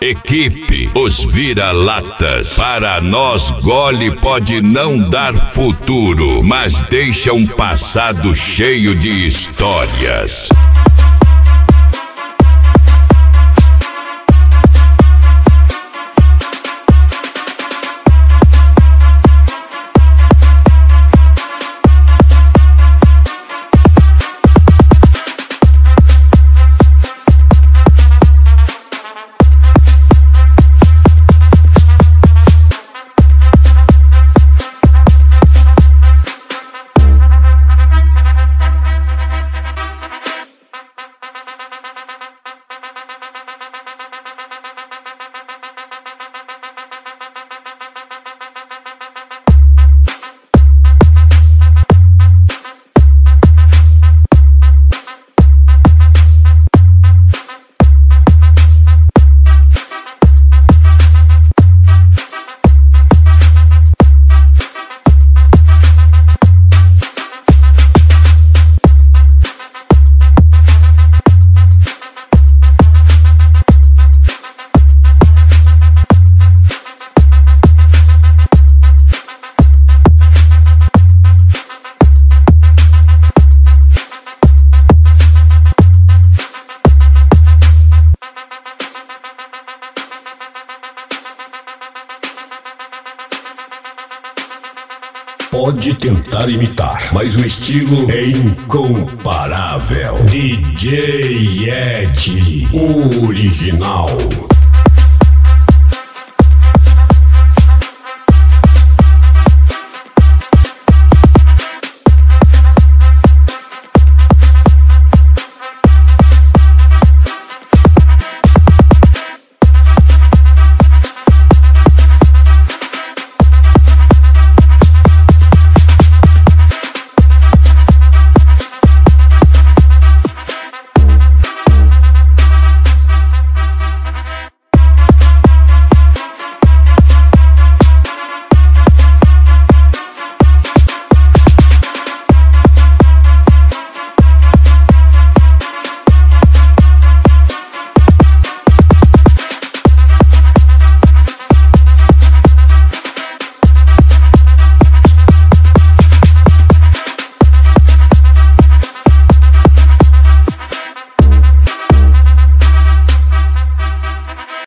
Equipe Os Vira-Latas. Para nós, gole pode não dar futuro, mas deixa um passado cheio de histórias. Pode tentar imitar, mas o estilo é incomparável. DJ Ed, o original.